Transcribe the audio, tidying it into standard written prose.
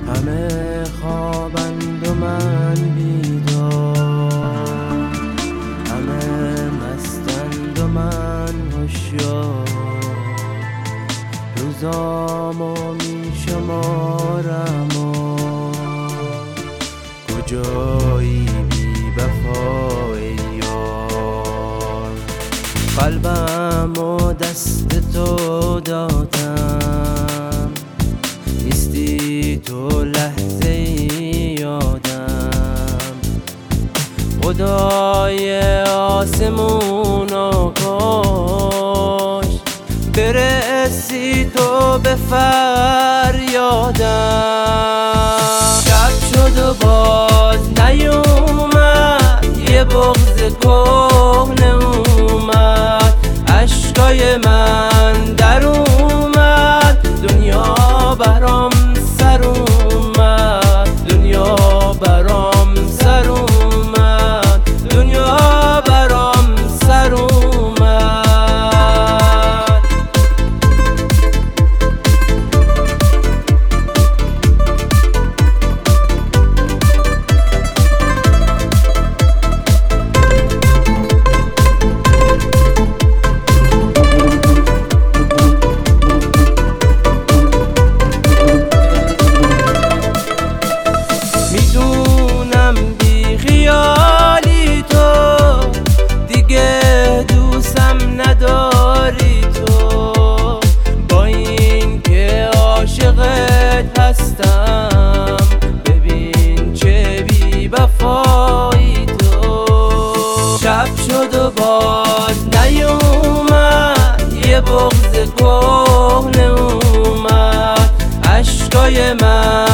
همه خوابند و من بیدار، همه مستند و من هوشیار. روزامو می شمارم و کجایی بی وفای یار. قلبمو دست تو دادم، نیستی تو لحظه یادم. خدای آسمون کاش برسی تو به فریادم. شب شد و باز نیومد، یه بغض کهنه اومد، اشکای من در اومد. دنیا برام سر اومد، دنیا برام سر اومد، دنیا برام سر اومد. میدونم بی خیالی تو دیگه دوستم نداری تو، با این که عاشقت هستم ببین چه بی وفایی تو. شب شد و باز نیومد، یه بغض کهنه اومد، اشکای من